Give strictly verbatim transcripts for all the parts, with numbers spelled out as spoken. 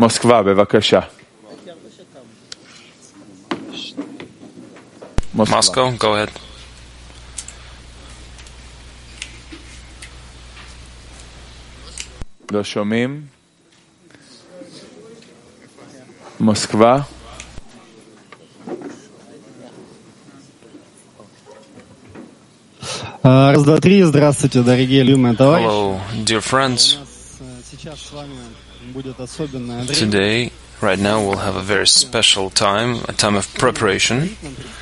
מוסקבה, בבקשה. Moscow, go ahead. לא שומעים? מוסקבה? Раз, два, три. Здравствуйте, дорогие любимые товарищи. Hello, dear friends. Today, right now, we'll have a very special time, a time of preparation.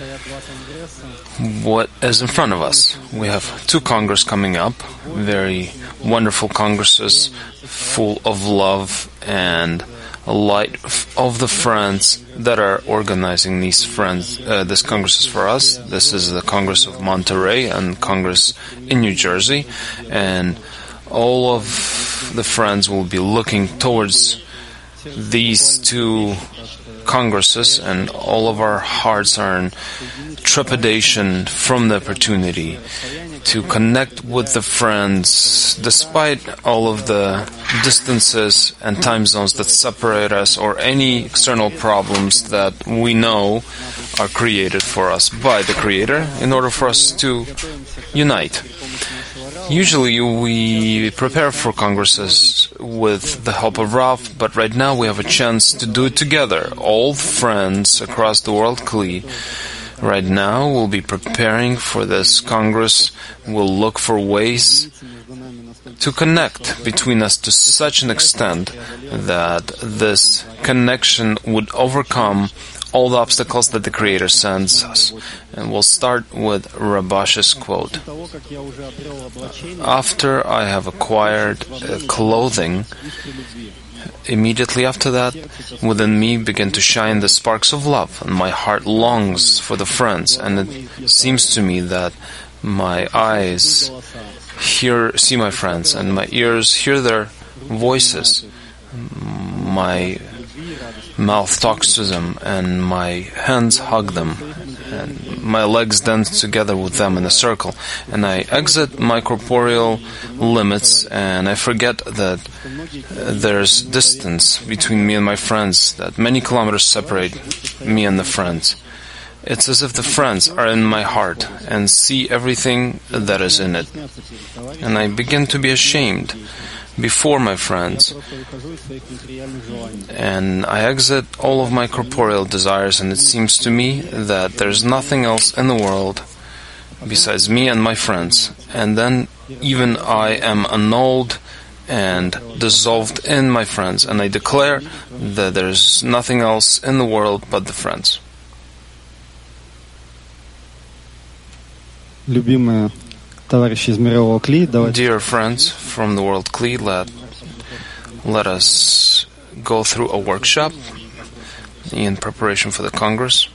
What is in front of us? We have two Congress coming up, very wonderful congresses, full of love and light of the friends that are organizing these friends, uh, this congresses for us. This is the Congress of Monterey and Congress in New Jersey, and all of the friends will be looking towards these two congresses, and all of our hearts are in trepidation from the opportunity to connect with the friends despite all of the distances and time zones that separate us, or any external problems that we know are created for us by the Creator in order for us to unite. Usually we prepare for congresses with the help of Rav, but right now we have a chance to do it together. All friends across the world, Kli, right now we'll be preparing for this congress. We'll look for ways to connect between us to such an extent that this connection would overcome all the obstacles that the Creator sends us. And we'll start with Rabash's quote. After I have acquired uh, clothing, immediately after that, within me begin to shine the sparks of love, and my heart longs for the friends, and it seems to me that my eyes hear, see my friends, and my ears hear their voices. My mouth talks to them, and my hands hug them, and my legs dance together with them in a circle, and I exit my corporeal limits, and I forget that there's distance between me and my friends, that many kilometers separate me and the friends. It's as if the friends are in my heart and see everything that is in it, and I begin to be ashamed before my friends, and I exit all of my corporeal desires, and it seems to me that there's nothing else in the world besides me and my friends, and then even I am annulled and dissolved in my friends, and I declare that there's nothing else in the world but the friends. Любимые товарищи из мирового Кли, давайте. Dear friends from the world Kli, let, let us go through a workshop in preparation for the Congress.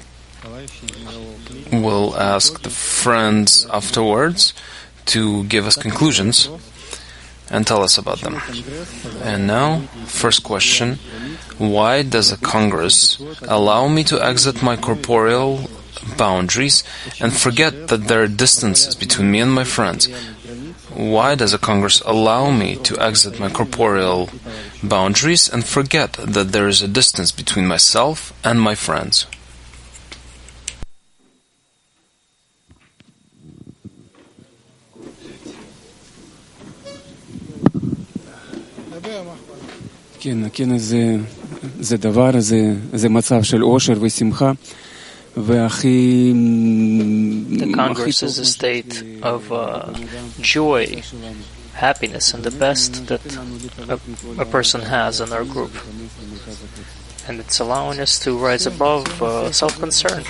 We'll ask the friends afterwards to give us conclusions and tell us about them. And now, first question: why does a Congress allow me to exit my corporeal boundaries and forget that there are distances between me and my friends? Why does a Congress allow me to exit my corporeal boundaries and forget that there is a distance between myself and my friends? כן, כן, זה, זה דבר, זה, זה מצב של אושר ושמחה. The Congress is a state of uh, joy, happiness, and the best that a, a person has in our group. And it's allowing us to rise above uh, self-concern.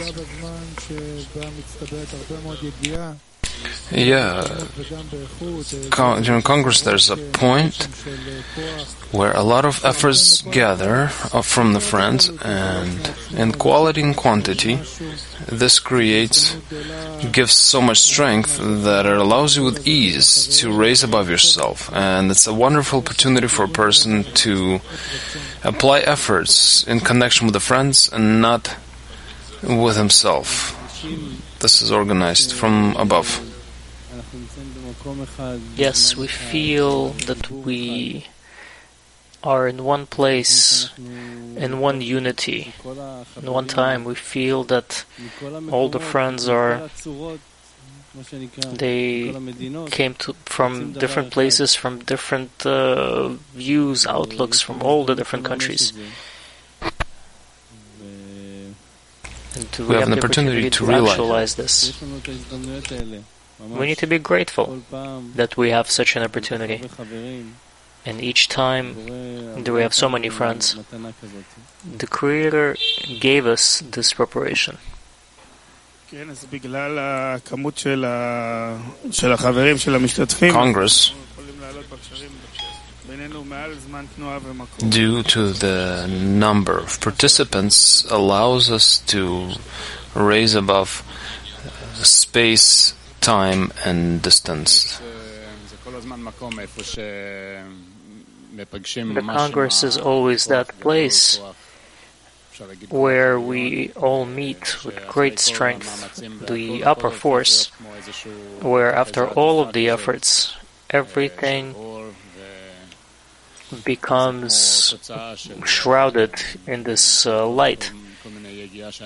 Yeah, Con- during Congress there's a point where a lot of efforts gather uh, from the friends, and in quality and quantity, this creates, gives so much strength that it allows you with ease to raise above yourself. And it's a wonderful opportunity for a person to apply efforts in connection with the friends and not with himself. This is organized from above. Yes, we feel that we are in one place, in one unity. In one time, we feel that all the friends are, they came to, from different places, from different uh, views, outlooks, from all the different countries. And we, we have, have an opportunity, opportunity to, to realize this. We need to be grateful that we have such an opportunity. And each time that we have so many friends, the Creator gave us this preparation. Congress, due to the number of participants, allows us to raise above space, time, and distance. The Congress is always that place where we all meet with great strength, the upper force, where after all of the efforts, everything becomes shrouded in this uh, light. It's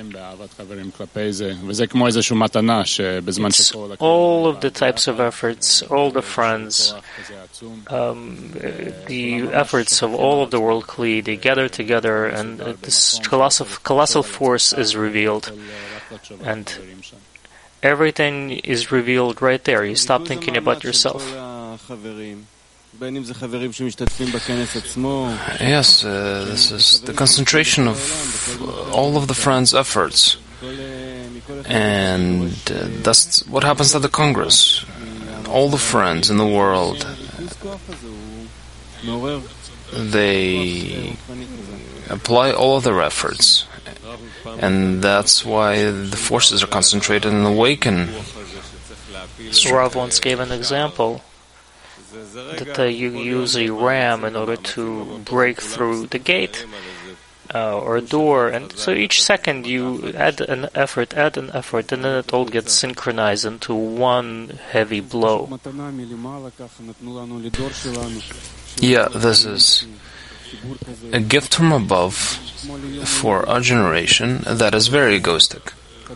all of the types of efforts, all the friends, um, the efforts of all of the world Kli, they gather together, and uh, this colossal, colossal force is revealed. And everything is revealed right there. You stop thinking about yourself. Yes, uh, this is the concentration of uh, all of the friends' efforts. And uh, that's what happens at the Congress. All the friends in the world, they apply all of their efforts. And that's why the forces are concentrated and awaken. Rav once gave an example that uh, you use a ram in order to break through the gate uh, or a door, and so each second you add an effort, add an effort, and then it all gets synchronized into one heavy blow. Yeah, this is a gift from above for our generation that is very egoistic.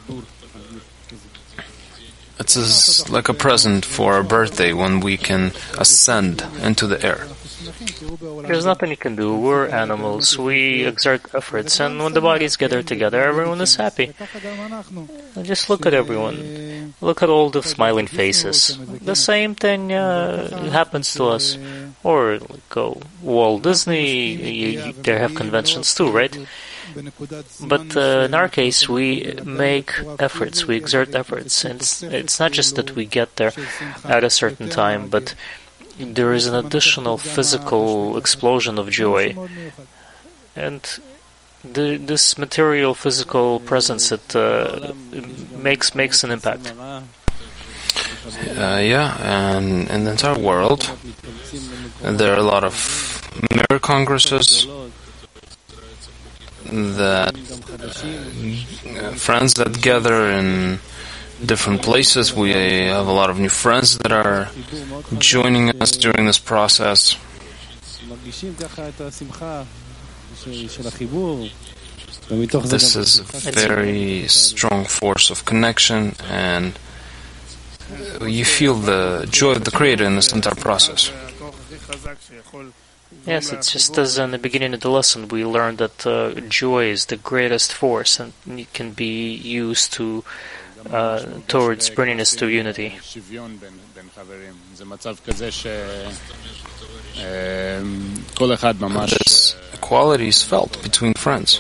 It's like a present for our birthday when we can ascend into the air. There's nothing you can do. We're animals. We exert efforts, and when the bodies gather together, everyone is happy. Just look at everyone. Look at all the smiling faces. The same thing uh, happens to us. Or go Walt Disney. You, they have conventions too, right? But uh, in our case, we make efforts, we exert efforts, and it's, it's not just that we get there at a certain time, but there is an additional physical explosion of joy, and the, this material, physical presence, it, uh, it makes makes an impact. Uh, yeah, and in the entire world, there are a lot of mirror congresses. That uh, friends that gather in different places. We have a lot of new friends that are joining us during this process. This is a very strong force of connection, and you feel the joy of the Creator in this entire process. Yes, it's just as in the beginning of the lesson we learned that uh, joy is the greatest force, and it can be used to uh, towards bringing us to unity. This equality is felt between friends.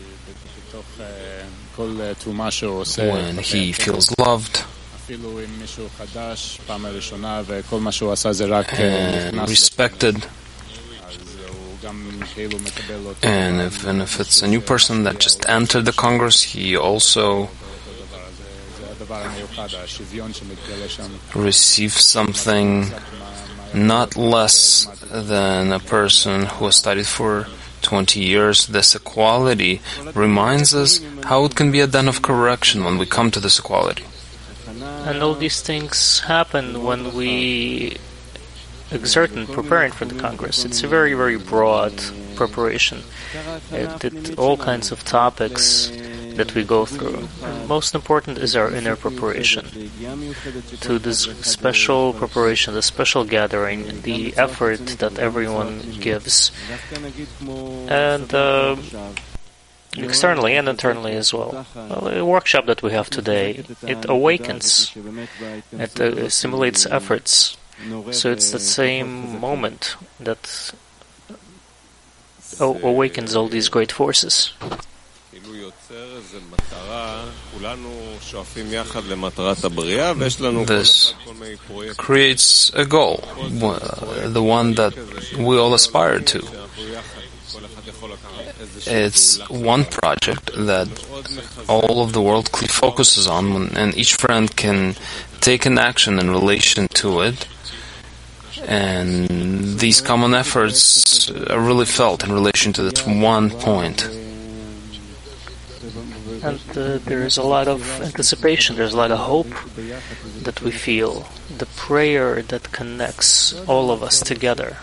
When he feels loved and respected, and if, and if it's a new person that just entered the Congress, he also receives something not less than a person who has studied for twenty years. This equality reminds us how it can be a den of correction when we come to this equality. And all these things happen when we exert in preparing for the Congress. It's a very, very broad preparation. It, it, all kinds of topics that we go through. And most important is our inner preparation. To this special preparation, the special gathering, the effort that everyone gives. And uh, externally and internally as well. Well, the workshop that we have today, it awakens, it uh, simulates efforts. So it's the same moment that oh, awakens all these great forces. This creates a goal, the one that we all aspire to. It's one project that all of the world focuses on, and each friend can take an action in relation to it. And these common efforts are really felt in relation to this one point. And uh, there is a lot of anticipation, there's a lot of hope that we feel. The prayer that connects all of us together.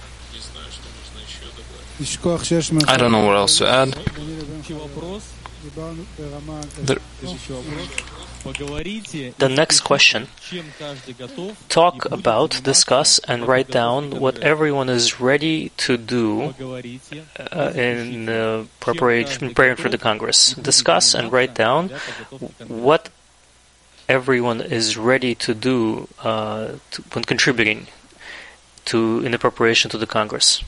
I don't know what else to add. The, the next question, talk about, discuss, and write down what everyone is ready to do uh, in uh, preparation, preparing for the Congress. Discuss and write down what everyone is ready to do uh, to, when contributing to in the preparation to the Congress.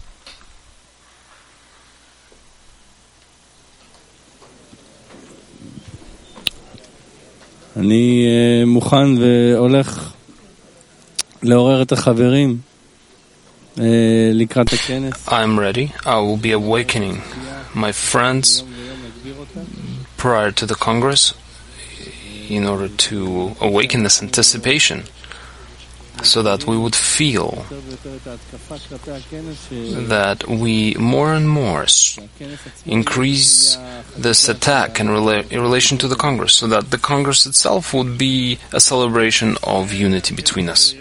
אני מוכן והולך לעורר את החברים לקראת הכנס. I'm ready. I will be awakening my friends prior to the Congress in order to awaken this anticipation so that we would feel that we more and more increase this attack in, rela- in relation to the Congress, so that the Congress itself would be a celebration of unity between us.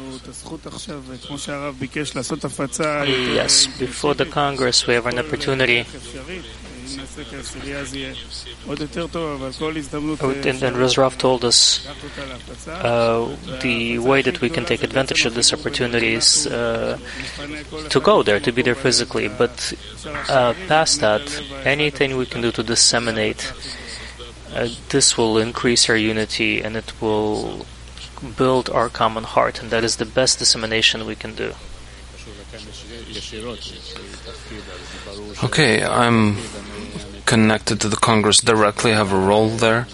Yes, before the Congress we have an opportunity. And, and Razrav told us uh, the way that we can take advantage of this opportunity is uh, to go there, to be there physically. But uh, past that, anything we can do to disseminate, uh, this will increase our unity and it will build our common heart. And that is the best dissemination we can do. Okay, I'm connected to the Congress directly, have a role there.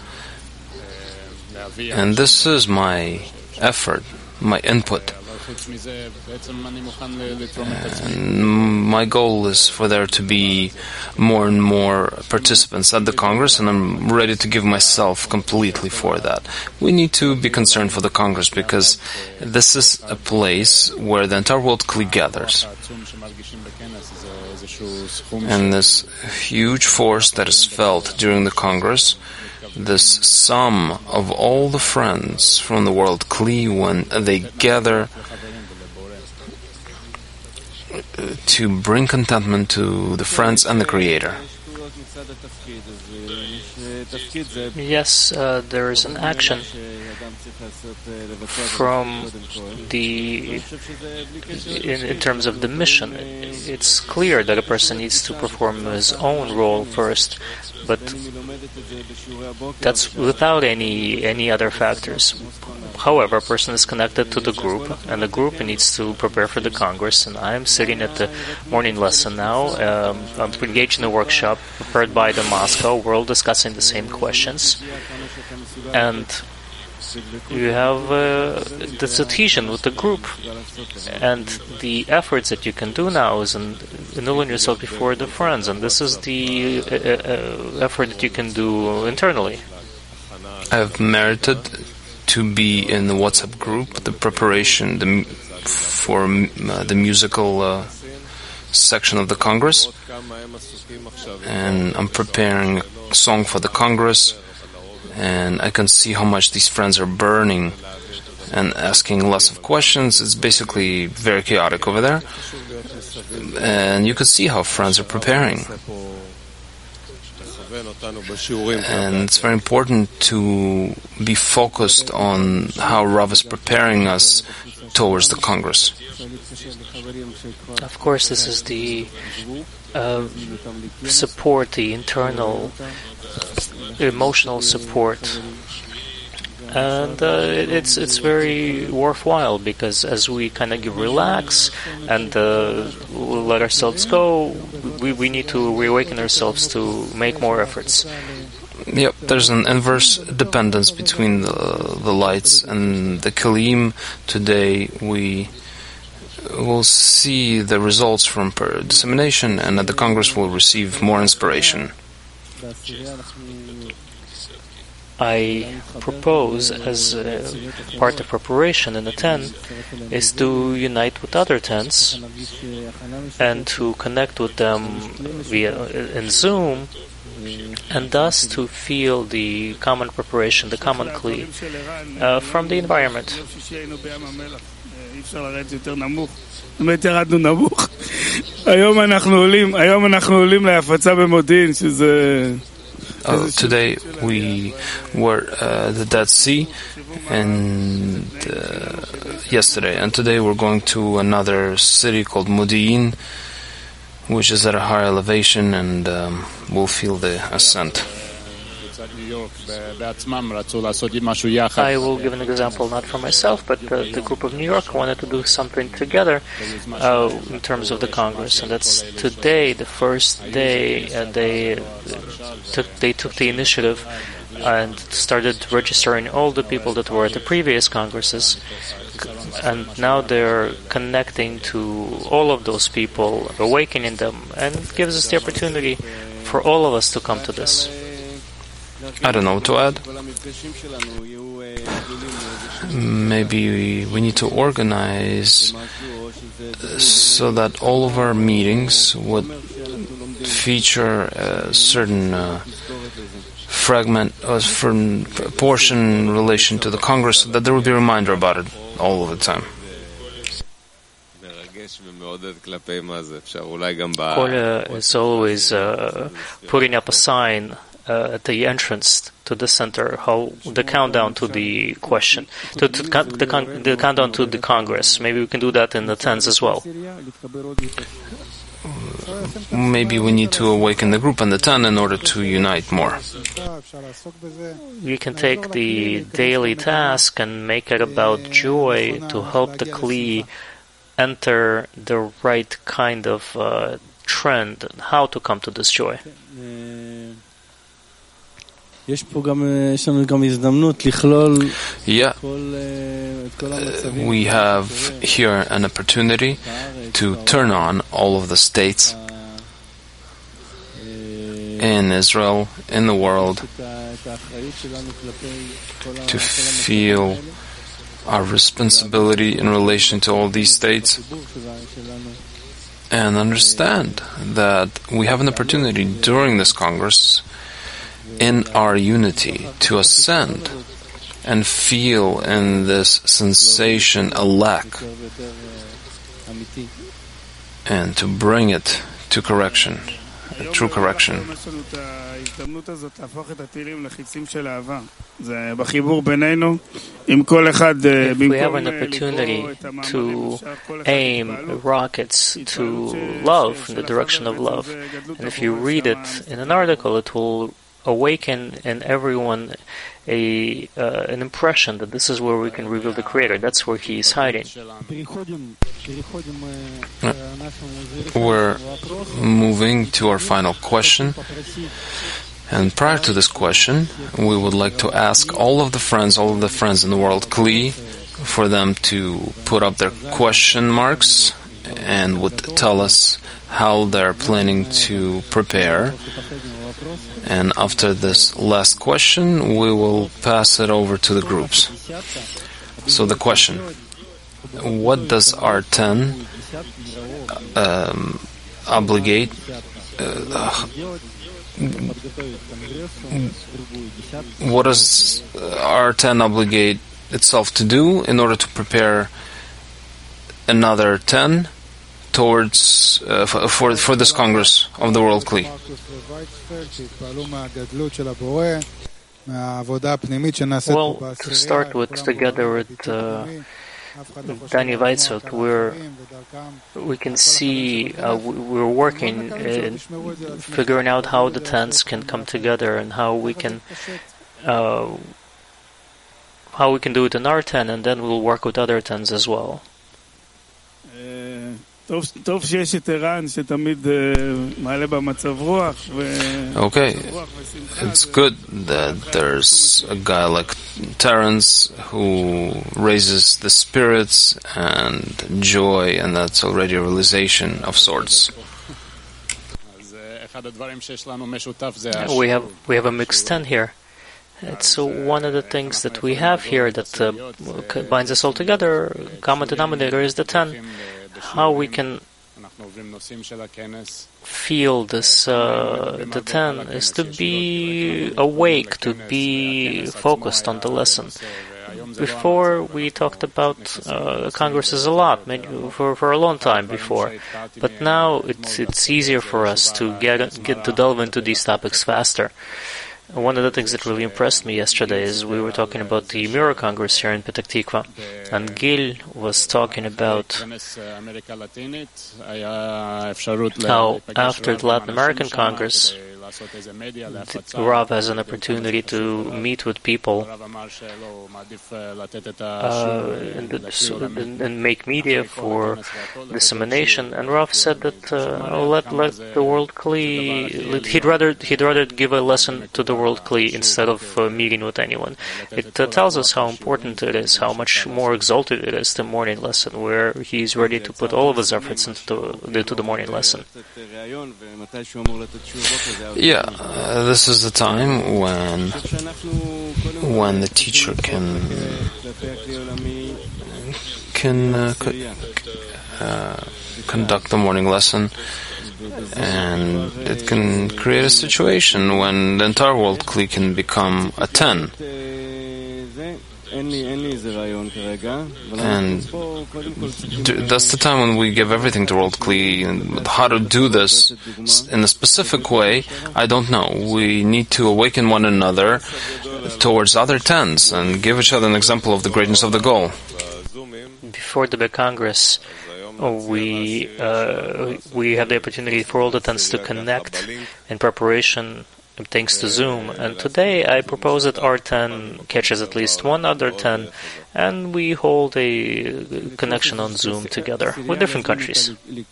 And this is my effort, my input. And my goal is for there to be more and more participants at the Congress, and I'm ready to give myself completely for that. We need to be concerned for the Congress because this is a place where the entire world gathers. And this huge force that is felt during the Congress, this sum of all the friends from the world Kli, when they gather to bring contentment to the friends and the Creator. Yes, uh, there is an action from the in, in terms of the mission. It's clear that a person needs to perform his own role first, but that's without any any other factors. However, a person is connected to the group, and the group needs to prepare for the Congress. And I'm sitting at the morning lesson now. Um, I'm engaged in a workshop prepared by the Moscow. We're all discussing the same questions, and you have uh, this adhesion with the group, and the efforts that you can do now is in annulling yourself before the friends, and this is the uh, uh, effort that you can do internally. I have merited to be in the WhatsApp group, the preparation the, for uh, the musical uh, section of the Congress, and I'm preparing a song for the Congress, and I can see how much these friends are burning and asking lots of questions. It's basically very chaotic over there. And you could see how friends are preparing. And it's very important to be focused on how Rav is preparing us towards the Congress. Of course, this is the uh, support, the internal emotional support. And uh, it's it's very worthwhile, because as we kind of relax and uh, let ourselves go, we, we need to reawaken ourselves to make more efforts. Yep, there's an inverse dependence between the, the lights and the Kelim. Today we will see the results from dissemination, and at the Congress we'll receive more inspiration. I propose, as uh, part of preparation in the ten, is to unite with other tens and to connect with them via in Zoom, and thus to feel the common preparation, the common kli uh, from the environment. היום אנחנו עולים, היום אנחנו עולים להפצה במודיעין, שזה Uh, today we were uh, at the Dead Sea, and uh, yesterday, and today we're going to another city called Modi'in, which is at a higher elevation, and um, we'll feel the ascent. I will give an example, not for myself, but uh, the group of New York wanted to do something together uh, in terms of the Congress, and that's today, the first day, and they uh, took they took the initiative and started registering all the people that were at the previous Congresses, and now they're connecting to all of those people, awakening them, and it gives us the opportunity for all of us to come to this. I don't know what to add. Maybe we need to organize so that all of our meetings would feature a certain uh, fragment or certain portion in relation to the Congress, so that there would be a reminder about it all of the time. Kolya is always uh, putting up a sign Uh, at the entrance to the center, how the countdown to the question, to, to the, con- the countdown to the Congress. Maybe we can do that in the tens as well. Maybe we need to awaken the group and the ten in order to unite more. You can take the daily task and make it about joy to help the Kli enter the right kind of uh, trend, how to come to this joy. יש פה גם, יש לנו גם הזדמנות לכלול Yeah, uh, we have here an opportunity to turn on all of the states in Israel, in the world, to feel our responsibility in relation to all these states, and understand that we have an opportunity during this Congress in our unity to ascend and feel in this sensation a lack, and to bring it to correction, a true correction. If we have an opportunity to aim rockets to love, in the direction of love, and if you read it in an article, it will awaken in everyone a uh, an impression that this is where we can reveal the Creator. That's where He is hiding. We're moving to our final question. And prior to this question, we would like to ask all of the friends, all of the friends in the world, Kli, for them to put up their question marks and would tell us how they're planning to prepare. And after this last question, we will pass it over to the groups. So the question, what does R ten um, obligate, uh, what does R ten obligate itself to do in order to prepare another ten towards uh, for for this Congress of the World Kli. Well, to start with, together with uh, Danny Weizot, we're, we can see uh, we're working in figuring out how the tens can come together and how we can uh, how we can do it in our ten, and then we'll work with other tens as well. Okay, it's good that there's a guy like Terence who raises the spirits and joy, and that's already a realization of sorts. We have we have a mixed ten here. It's uh, one of the things that we have here that uh, binds us all together. Common denominator is the ten. How we can feel this, uh, the ten, is to be awake, to be focused on the lesson. Before, we talked about uh, congresses a lot, for, for a long time before, but now it's, it's easier for us to get, get to delve into these topics faster. One of the things that really impressed me yesterday is we were talking about the Mira Congress here in Petah Tikva, and Gil was talking about how after the Latin American Congress, Rav has an opportunity to meet with people uh, and, and, and make media for dissemination. And Rav said that uh, oh, let let the World Kli, he'd rather he'd rather give a lesson to the World Kli instead of uh, meeting with anyone. It uh, tells us how important it is, how much more exalted it is, the morning lesson, where he's ready to put all of his efforts into the, into the morning lesson. Yeah, uh, this is the time when when the teacher can can uh, co- uh, conduct the morning lesson, and it can create a situation when the entire World Kli can become a ten. And that's the time when we give everything to World Kli. And how to do this in a specific way, I don't know. We need to awaken one another towards other tens and give each other an example of the greatness of the goal. Before the big Congress, we uh, we have the opportunity for all the tens to connect in preparation, thanks to Zoom. And today I propose that our ten catches at least one other ten, and we hold a connection on Zoom together with different countries.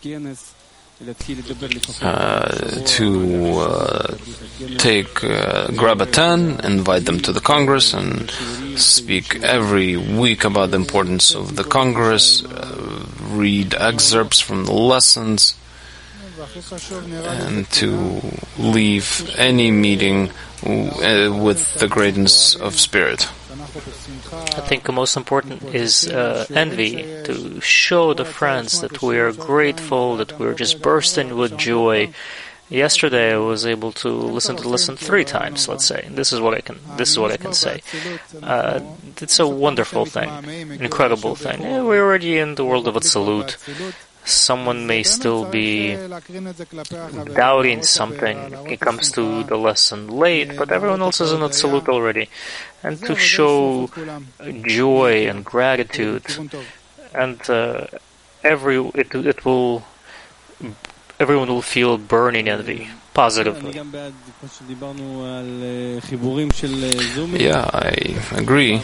Uh, to uh, take, uh, grab a ten, invite them to the Congress, and speak every week about the importance of the Congress, uh, read excerpts from the lessons, and to leave any meeting uh, with the greatness of spirit. I think the most important is uh, envy, to show the friends that we are grateful, that we're just bursting with joy. Yesterday I was able to listen to the lesson three times, let's say. This is what I can this is what I can say. Uh, it's a wonderful thing, incredible thing. Yeah, we're already in the world of Atzilut. Someone may still be doubting something. It comes to the lesson late, but everyone else is in Atzilut already. And to show joy and gratitude, and uh, every it it will everyone will feel burning envy positively. Yeah, I agree.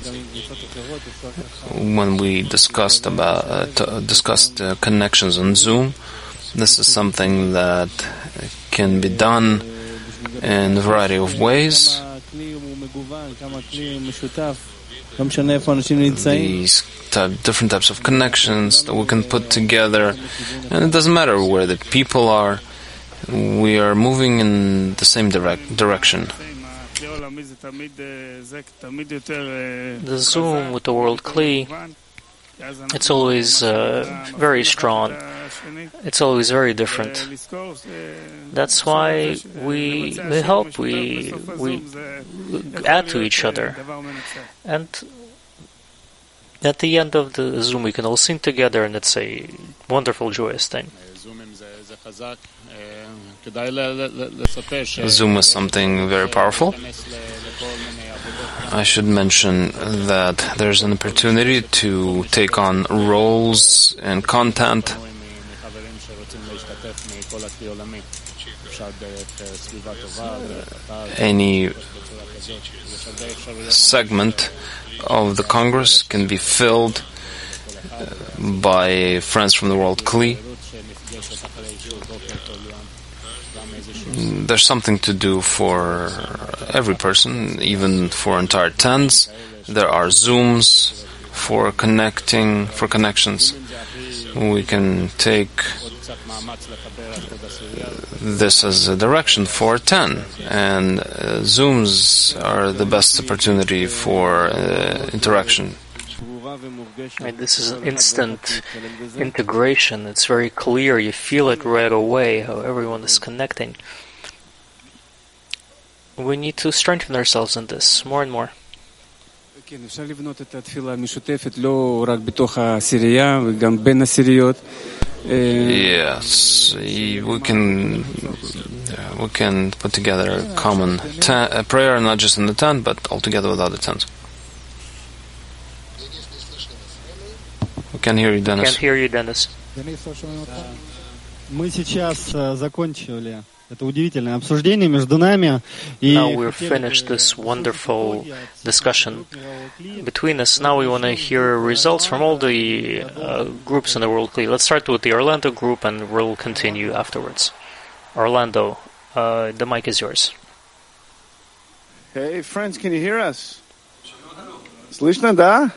When we discussed about uh, t- discussed uh, connections on Zoom, this is something that can be done in a variety of ways. These type, different types of connections that we can put together, and it doesn't matter where the people are. We are moving in the same direct, direction. The Zoom with the World Kli, it's always uh, very strong. It's always very different. That's why we, we help, we, we add to each other. And At the end of the Zoom, we can all sing together, and it's a wonderful, joyous thing. Zoom is something very powerful. I should mention that there's an opportunity to take on roles and content. Any segment of the Congress can be filled by friends from the World Kli. There's something to do for every person, even for entire tens. There are Zooms for connecting, for connections. We can take this as a direction for ten, and uh, Zooms are the best opportunity for uh, interaction. And this is an instant integration. It's very clear. You feel it right away, how everyone is connecting. We need to strengthen ourselves in this more and more. Yes, we can we can put together a common ten, a prayer, not just in the tent, but altogether with other tents. We can hear you, Dennis. Can't hear you, Dennis. Мы сейчас закончили это удивительное обсуждение между нами. Now we've finished this wonderful discussion between us. Now we want to hear results from all the uh, groups in the World Kli. Let's start with the Orlando group, and we'll continue afterwards. Orlando, uh, the mic is yours. Hey, friends, can you hear us? Слышно, да?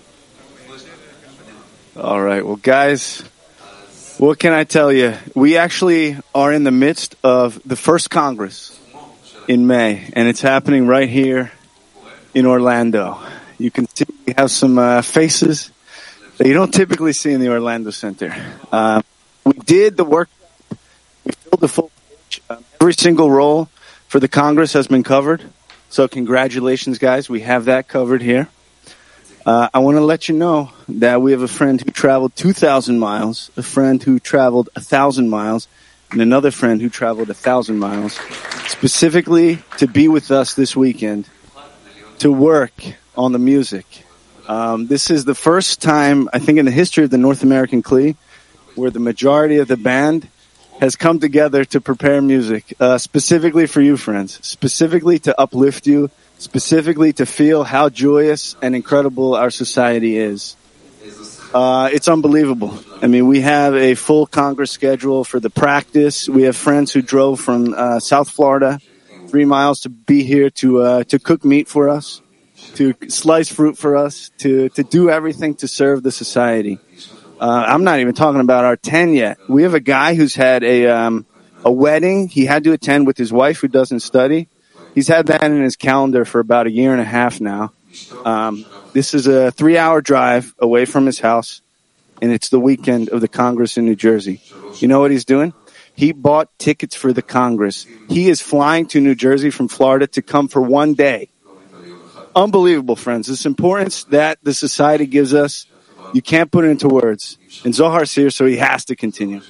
All right, well, guys, what can I tell you? We actually are in the midst of the first Congress in May, and it's happening right here in Orlando. You can see we have some uh, faces that you don't typically see in the Orlando Center. Uh, we did the work. We filled the full page. Um, every single role for the Congress has been covered. So congratulations, guys. We have that covered here. Uh, I want to let you know that we have a friend who traveled two thousand miles, a friend who traveled one thousand miles, and another friend who traveled one thousand miles, specifically to be with us this weekend, to work on the music. Um, this is the first time, I think, in the history of the North American Kli, where the majority of the band has come together to prepare music, uh, specifically for you, friends, specifically to uplift you, specifically to feel how joyous and incredible our society is. Uh, it's unbelievable. I mean, we have a full Congress schedule for the practice. We have friends who drove from uh, South Florida three miles to be here to uh, to cook meat for us, to slice fruit for us, to, to do everything to serve the society. Uh, I'm not even talking about our ten yet. We have a guy who's had a um, a wedding he had to attend with his wife who doesn't study. He's had that in his calendar for about a year and a half now. Um, this is a three-hour drive away from his house, and it's the weekend of the Congress in New Jersey. You know what he's doing? He bought tickets for the Congress. He is flying to New Jersey from Florida to come for one day. Unbelievable, friends. This importance that the society gives us, you can't put it into words. And Zohar's here, so he has to continue.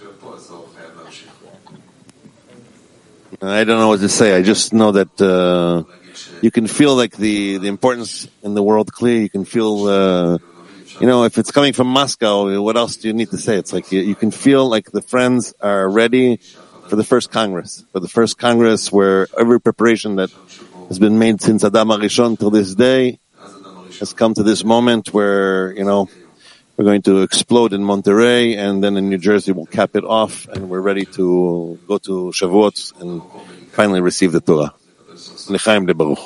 I don't know what to say. I just know that uh, you can feel like the, the importance in the World Kli. You can feel, uh, you know, if it's coming from Moscow, what else do you need to say? It's like you, you can feel like the friends are ready for the first Congress, for the first Congress where every preparation that has been made since Adam HaRishon till this day has come to this moment where, you know, we're going to explode in Monterey, and then in New Jersey we'll cap it off, and we're ready to go to Shavuot and finally receive the Torah. L'chaim de Baruch.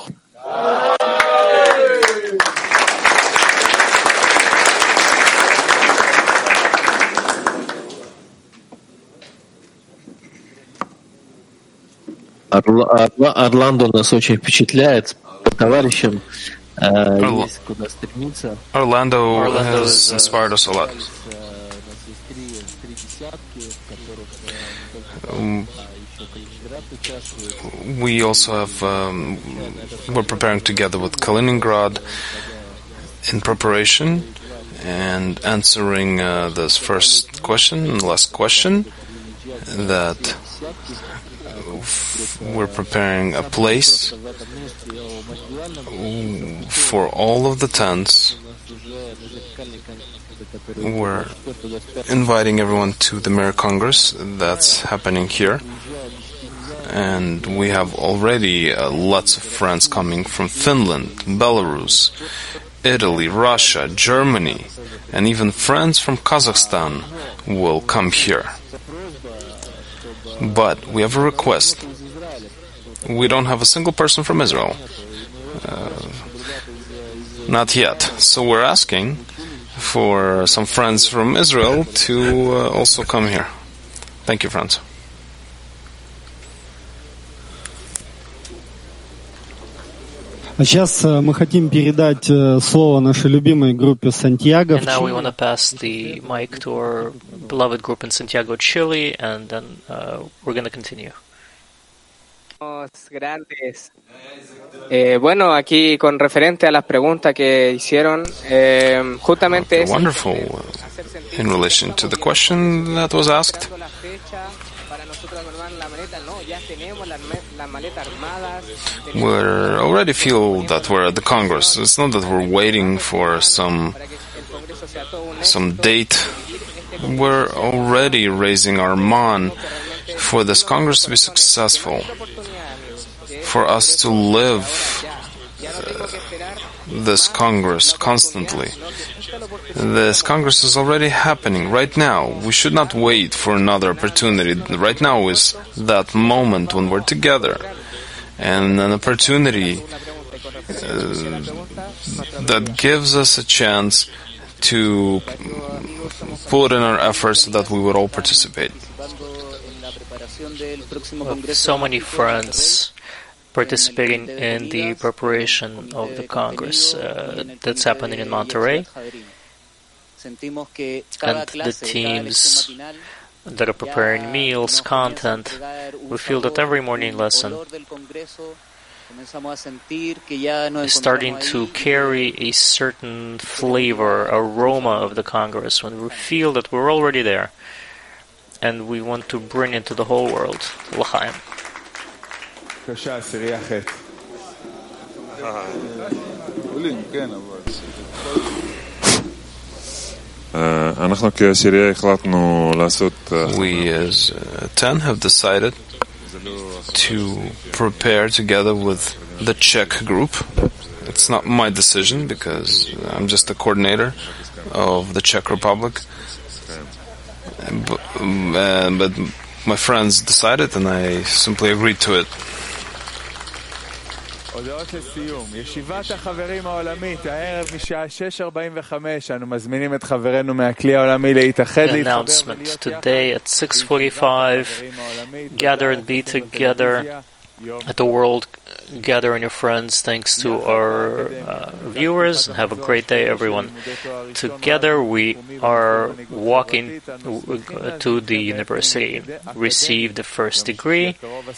Орландо нас очень впечатляет по товарищам. Есть куда стремиться. Orlando, Orlando has inspired us a lot. Um, we also have, um, we're preparing together with Kaliningrad in preparation. and answering uh, this first question, last question, that we're preparing a place for all of the tents. We're inviting everyone to the Mayor Congress that's happening here. And we have already uh, lots of friends coming from Finland, Belarus, Italy, Russia, Germany, and even friends from Kazakhstan will come here. But we have a request. We don't have a single person from Israel. Uh, not yet. So we're asking for some friends from Israel to uh, also come here. Thank you, friends. А сейчас мы хотим передать слово нашей любимой группе Santiago. And now we want to pass the mic to our beloved group in Santiago, Chile, and then uh, we're going to continue. Grandes. Eh, bueno, aquí con referente a las preguntas que hicieron, eh, justamente es wonderful. In relation to the question that was asked, we already feel that we're at the Congress. It's not that we're waiting for some some date. We're already raising our man for this Congress to be successful, for us to live uh, this Congress constantly. This Congress is already happening right now. We should not wait for another opportunity. Right now is that moment when we're together, and an opportunity uh, that gives us a chance to put in our efforts so that we would all participate. So many friends participating in the preparation of the Congress uh, that's happening in Monterrey, and the teams that are preparing meals, content. We feel that every morning lesson is starting to carry a certain flavor, aroma of the Congress, when we feel that we're already there and we want to bring it to the whole world. L'chaim. We as uh, ten have decided to prepare together with the Czech group. It's not my decision because I'm just the coordinator of the Czech Republic. But, uh, but my friends decided and I simply agreed to it. הודעות לסיום. ישיבת החברים העולמית, הערב משעה שש ארבעים וחמש. אנו מזמינים את חברנו מהכלי העולמי להתאחד להתחבר. Announcement today at six forty-five. Gather and be together at the World Gathering your friends. Thanks to our uh, viewers, and have a great day, everyone. Together we are walking to the university, receive the first degree.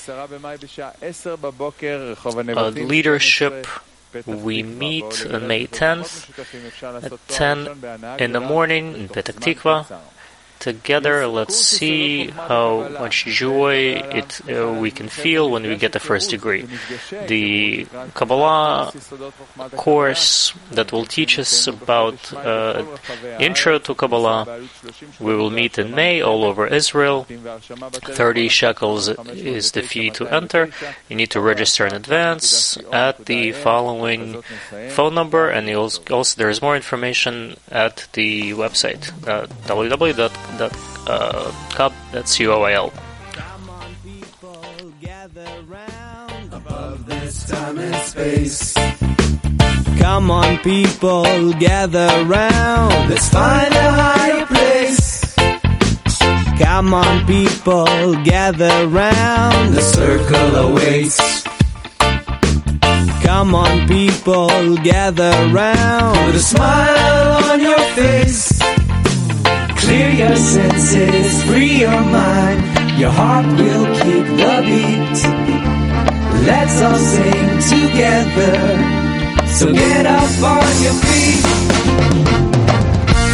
Uh, leadership, we meet on May tenth at ten in the morning in Petah Tikva. Together, let's see how much joy it uh, we can feel when we get the first degree. The Kabbalah course that will teach us about uh, intro to Kabbalah, we will meet in May all over Israel. thirty shekels is the fee to enter. You need to register in advance at the following phone number, and also, also there is more information at the website, uh, w w w dot That uh, cup, that's C O I L. Above this time and space. Come on, people, gather round. Let's find a higher place. Come on, people, gather round. The circle awaits. Come on, people, gather round. Put a smile on your face. Clear your senses, free your mind. Your heart will keep the beat. Let's all sing together. So get up on your feet.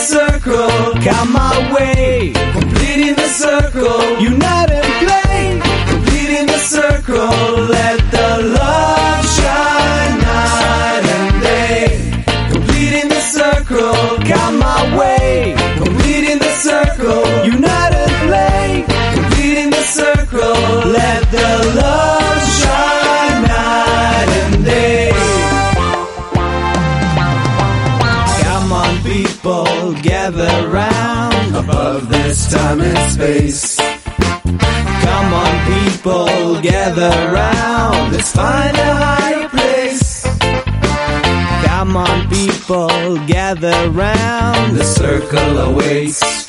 circle, come my way, completing the circle, unite and play, completing the circle, let the love shine night and day, completing the circle, come my way, completing the circle, unite and play, completing the circle, let the love shine night and day. Come on people, gather round above this time and space. Come on people, gather round, let's find a higher place. Come on people, gather round, the circle awaits.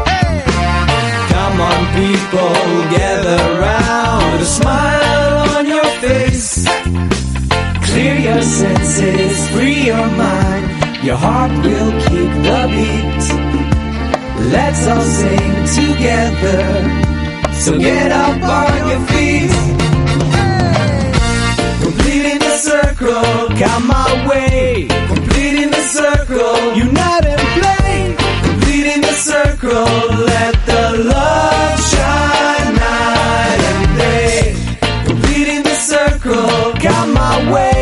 Come on people, gather round, with a smile on your face. Clear your senses, free your mind, your heart will keep the beat. Let's all sing together, so get up on your feet. Completing the circle, come my way, completing the circle, unite and play, completing the circle, let the love shine night and day, completing the circle, come my way.